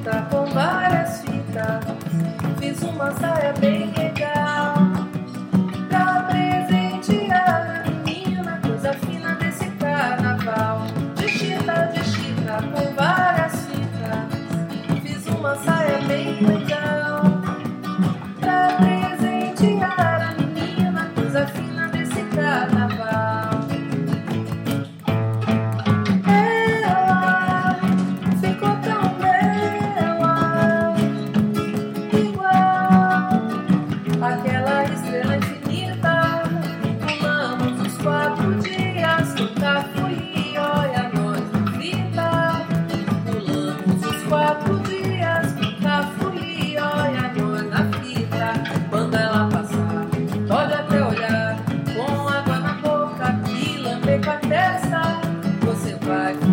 fita com várias fitas. Fiz uma saia bem legal pra presentear a menina, coisa fina desse carnaval. De chita com várias fitas. Fiz uma saia bem legal pra presentear a menina, coisa fina desse carnaval. Ela ficou tão bela, igual aquela estrela infinita. Pulamos os 4 dias no Cafuí, olha nós na fita. Pulamos os 4 dias no Cafuí, olha nós na fita. Quando ela passar, pode até olhar com água na boca e lamber com a testa. Você vai